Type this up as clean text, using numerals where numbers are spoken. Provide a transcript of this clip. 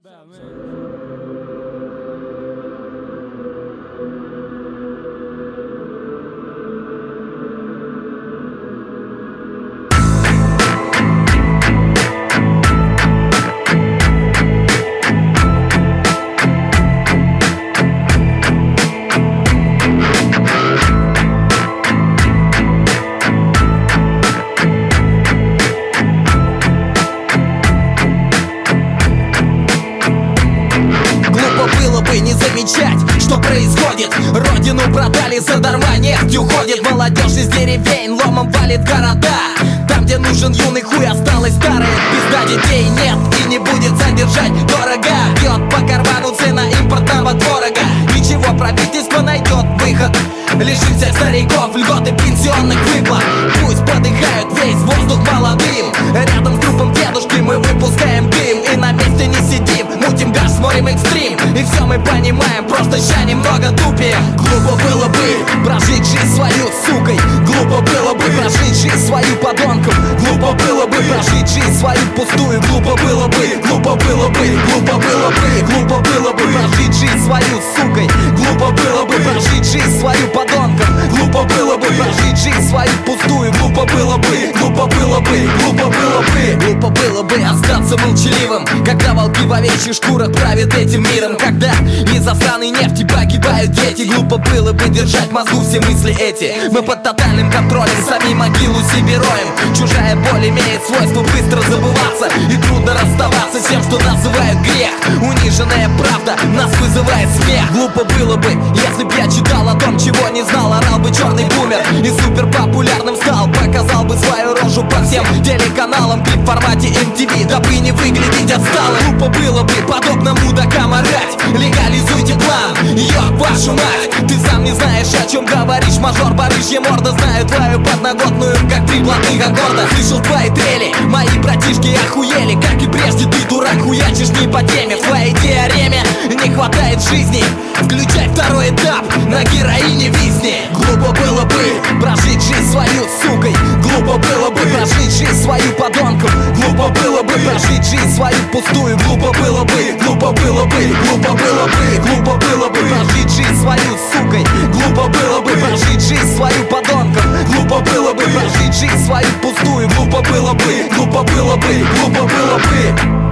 Не замечать, что происходит. Родину продали, задарма нефть уходит. Молодежь из деревень ломом валит города. Там, где нужен юный хуй, осталось старое. Пизда, детей нет и не будет содержать дорого. Бьет по карману цена импортного творога. Ничего, правительство найдет выход. Лишит всех стариков льготы пенсионных выплат. Пусть подыхают весь воздух молодым. Рядом с трупом дедушки мы выпускаем дым. И на месте не сидим, мутим газ, смотрим экстрим. И все мы понимаем, просто ща немного тупее. Глупо было бы прожить жизнь свою сукой. Глупо было бы прожить жизнь свою подонком. Глупо было бы прожить жизнь свою пустую. Глупо было бы, глупо было бы, глупо было бы, глупо было бы прожить жизнь свою сукой. Глупо было бы прожить жизнь свою подонком. Глупо было бы прожить жизнь свою пустую. Глупо было бы, глупо было бы, глупо было бы. Глупо было бы остаться молчаливым, когда волки в овечьих шкурах правят этим миром. Когда из-за сраной нефти погибают дети. Глупо было бы держать в мозгу все мысли эти. Мы под тотальным контролем, сами могилу себе роем. Чужая боль имеет свойство быстро забываться. И трудно расставаться с тем, что называют грех. Униженная правда нас вызывает смех. Глупо было бы, если б я читал о том, чего не знал. Орал бы черный бумер и супер популярным стал. Показал бы свою рожу по всем телеканалам. Клип в формате MTV, дабы не выглядеть отсталым. Глупо было бы подобно мудакам орать: легализуйте план, ёб вашу мать. Ты сам не знаешь, о чем говоришь, мажор. Барыжья морда, знаю твою подноготную, как три блатных аккорда. Слышал твои трели, мои братишки охуели. Как и прежде, ты дурак, хуячишь не по теме. В твоей теореме не хватает жизни. Включай второй этап, на героине висни. Глупо было бы прожить жизнь свою сукой. Глупо было бы прожить жизнь свою подонком. Глупо было бы прожить жизнь свою пустую. Глупо было бы, глупо было бы, глупо было бы, глупо было бы прожить жизнь свою сукой. Глупо было бы прожить жизнь свою подонком. Глупо было бы прожить жизнь свою пустую. Глупо было бы, глупо было бы, глупо было бы.